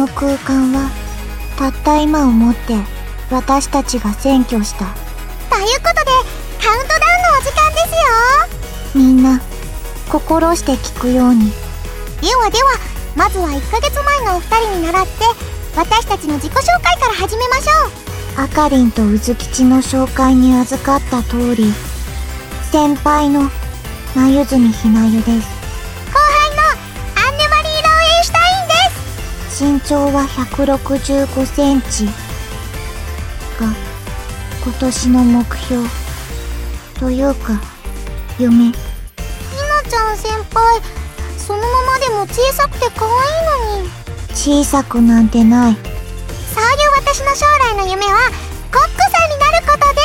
の空間はたった今をもって私たちが占拠した。 ということでカウントダウンのお時間ですよ。 みんな心して聞くように。 ではまずは1ヶ月前のお二人に倣って私たちの自己紹介から始めましょう。 あかりんとうずきちの紹介に預かった通り、先輩の眉住ひなゆです。 後輩のアンネマリー・ローエンシュタインです。 身長は165センチが今年の目標というか夢。 ひなちゃん先輩、そのままでも小さくて可愛いのに。 小さくなんてない。 そういう私の将来の夢はコックさんになることです。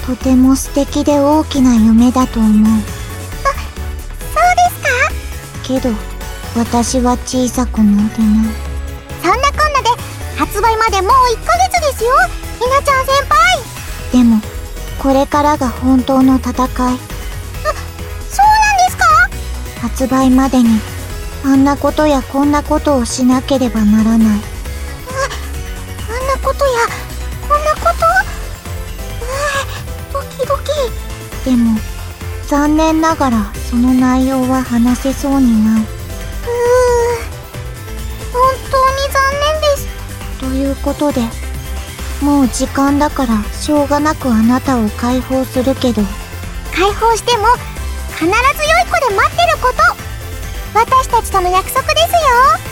とても素敵で大きな夢だと思う。 そうですか？ けど私は小さくなんてない。 そんなこんなで発売までもう1ヶ月ですよ、ひなちゃん先輩。 でもこれからが本当の戦い。 そうなんですか？ 発売までにあんなことやこんなことをしなければならない。 あんなことやこんなこと？ドキドキ。 でも残念ながらその内容は話せそうにない。 本当に残念です。 ということでもう時間だからしょうがなくあなたを解放するけど、 解放しても必ず良い子で待ってること、私たちとの約束ですよ。